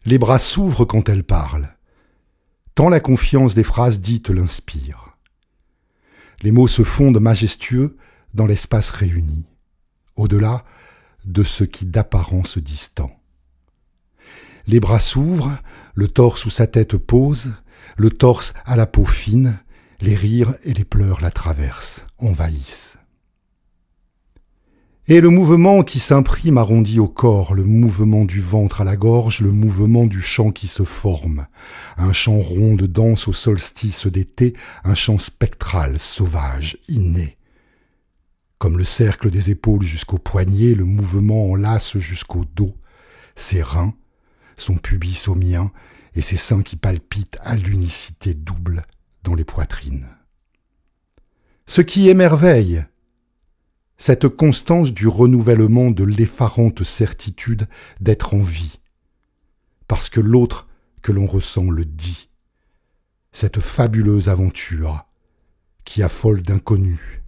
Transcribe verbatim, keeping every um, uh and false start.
Les bras s'ouvrent quand elle parle, tant la confiance des phrases dites l'inspire. Les mots se fondent majestueux dans l'espace réuni, au-delà de ce qui d'apparence distant. Les bras s'ouvrent, le torse sous sa tête pose, le torse à la peau fine, les rires et les pleurs la traversent, envahissent. Et le mouvement qui s'imprime arrondi au corps, le mouvement du ventre à la gorge, le mouvement du chant qui se forme. Un chant rond de danse au solstice d'été, un chant spectral, sauvage, inné. Comme le cercle des épaules jusqu'aux poignets, le mouvement enlace jusqu'au dos, ses reins, son pubis au mien, et ses seins qui palpitent à l'unicité double dans les poitrines. Ce qui émerveille, cette constance du renouvellement de l'effarante certitude d'être en vie, parce que l'autre que l'on ressent le dit, cette fabuleuse aventure qui affole d'inconnu,